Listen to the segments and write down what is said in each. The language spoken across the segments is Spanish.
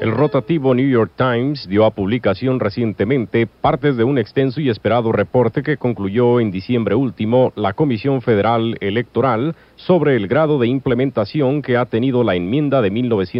El rotativo New York Times dio a publicación recientemente partes de un extenso y esperado reporte que concluyó en diciembre último la Comisión Federal Electoral sobre el grado de implementación que ha tenido la enmienda de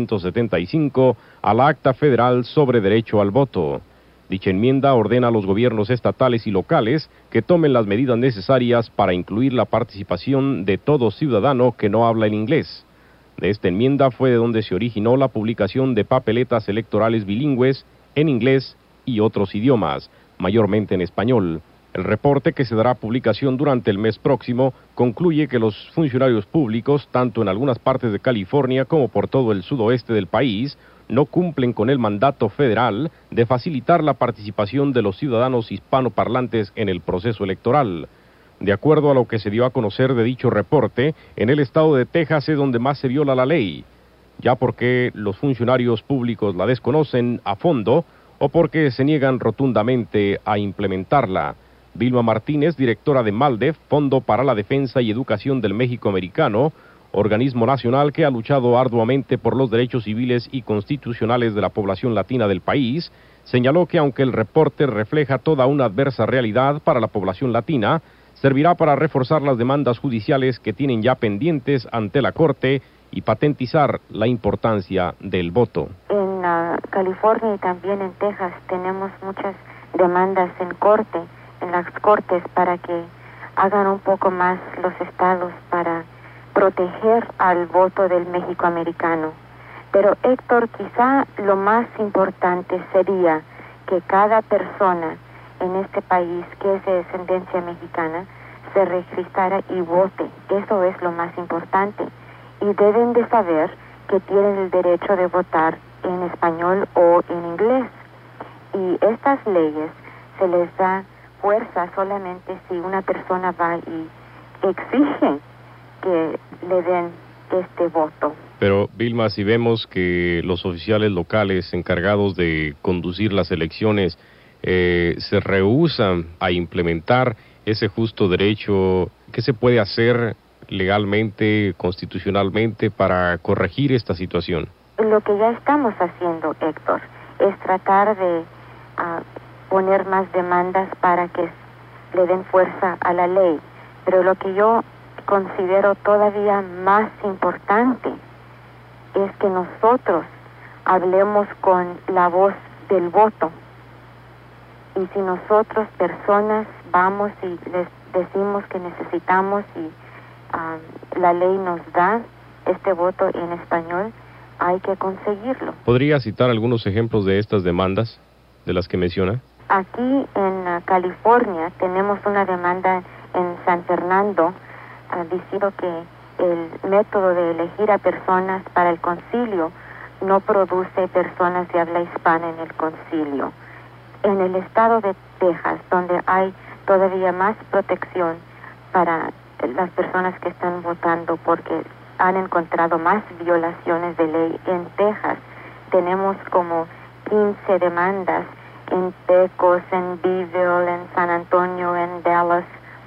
1975 al Acta Federal sobre Derecho al Voto. Dicha enmienda ordena a los gobiernos estatales y locales que tomen las medidas necesarias para incluir la participación de todo ciudadano que no habla el inglés. De esta enmienda fue de donde se originó la publicación de papeletas electorales bilingües en inglés y otros idiomas, mayormente en español. El reporte, que se dará publicación durante el mes próximo, concluye que los funcionarios públicos, tanto en algunas partes de California como por todo el sudoeste del país, no cumplen con el mandato federal de facilitar la participación de los ciudadanos hispanoparlantes en el proceso electoral. De acuerdo a lo que se dio a conocer de dicho reporte, en el estado de Texas es donde más se viola la ley, ya porque los funcionarios públicos la desconocen a fondo o porque se niegan rotundamente a implementarla. Vilma Martínez, directora de MALDEF, Fondo para la Defensa y Educación del México Americano, organismo nacional que ha luchado arduamente por los derechos civiles y constitucionales de la población latina del país, señaló que aunque el reporte refleja toda una adversa realidad para la población latina, servirá para reforzar las demandas judiciales que tienen ya pendientes ante la Corte y patentizar la importancia del voto. En California y también en Texas tenemos muchas demandas en las cortes, para que hagan un poco más los estados para proteger al voto del mexicoamericano. Pero Héctor, quizá lo más importante sería que cada persona en este país que es de descendencia mexicana se registrara y vote. Eso es lo más importante. Y deben de saber que tienen el derecho de votar en español o en inglés. Y estas leyes se les da fuerza solamente si una persona va y exige que le den este voto. Pero, Vilma, si vemos que los oficiales locales encargados de conducir las elecciones se rehúsan a implementar ese justo derecho, ¿qué se puede hacer legalmente, constitucionalmente, para corregir esta situación? Lo que ya estamos haciendo, Héctor, es tratar de poner más demandas para que le den fuerza a la ley. Pero lo que yo considero todavía más importante es que nosotros hablemos con la voz del voto. Y si nosotros, personas, vamos y les decimos que necesitamos y la ley nos da este voto en español, hay que conseguirlo. ¿Podría citar algunos ejemplos de estas demandas, de las que menciona? Aquí en California tenemos una demanda en San Fernando diciendo que el método de elegir a personas para el concilio no produce personas de habla hispana en el concilio. En el estado de Texas, donde hay todavía más protección para las personas que están votando porque han encontrado más violaciones de ley en Texas, tenemos como 15 demandas en Pecos, en Beeville, en San Antonio, en Dallas,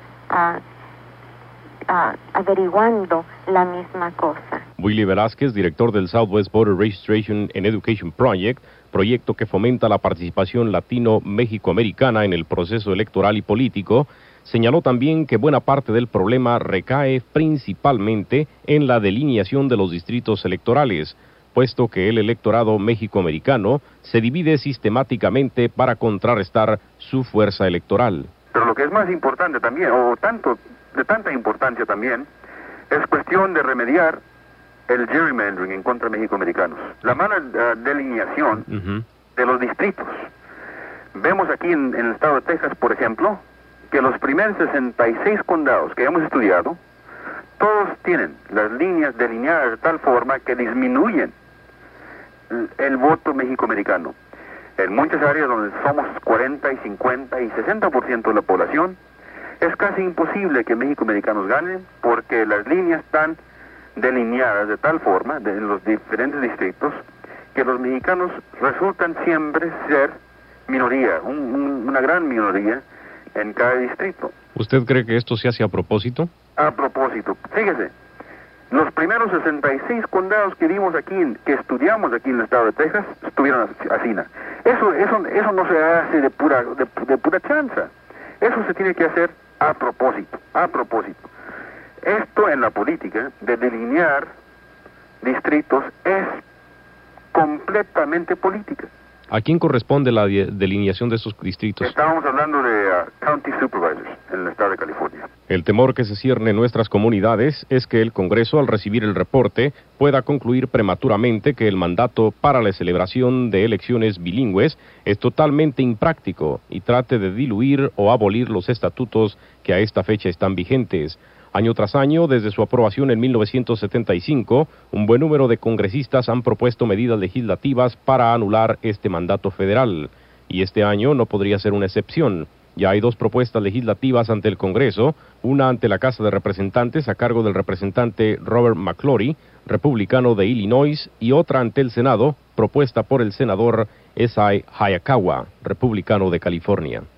averiguando la misma cosa. Willy Velázquez, director del Southwest Voter Registration and Education Project, proyecto que fomenta la participación latino-mexicoamericana en el proceso electoral y político, señaló también que buena parte del problema recae principalmente en la delineación de los distritos electorales, puesto que el electorado mexicoamericano se divide sistemáticamente para contrarrestar su fuerza electoral. Pero lo que es más importante también, de tanta importancia también, es cuestión de remediar el gerrymandering en contra de mexicoamericanos. La mala delineación de los distritos. Vemos aquí en el estado de Texas, por ejemplo, que los primeros 66 condados que hemos estudiado, todos tienen las líneas delineadas de tal forma que disminuyen el voto mexicoamericano. En muchas áreas donde somos 40 y 50 y 60% de la población, es casi imposible que mexicoamericanos ganen porque las líneas están delineadas de tal forma en los diferentes distritos que los mexicanos resultan siempre ser minoría, una gran minoría en cada distrito. ¿Usted cree que esto se hace a propósito? A propósito, fíjese, Los primeros 66 condados que vimos aquí, que estudiamos aquí en el estado de Texas, estuvieron así. Eso no se hace de pura chanza. Eso se tiene que hacer a propósito. Esto en la política de delinear distritos es completamente política. ¿A quién corresponde la delineación de esos distritos? Estábamos hablando de county supervisors en el estado de California. El temor que se cierne en nuestras comunidades es que el Congreso, al recibir el reporte, pueda concluir prematuramente que el mandato para la celebración de elecciones bilingües es totalmente impráctico y trate de diluir o abolir los estatutos que a esta fecha están vigentes. Año tras año, desde su aprobación en 1975, un buen número de congresistas han propuesto medidas legislativas para anular este mandato federal, y este año no podría ser una excepción. Ya hay 2 propuestas legislativas ante el Congreso, una ante la Casa de Representantes a cargo del representante Robert McClory, republicano de Illinois, y otra ante el Senado, propuesta por el senador Esai Hayakawa, republicano de California.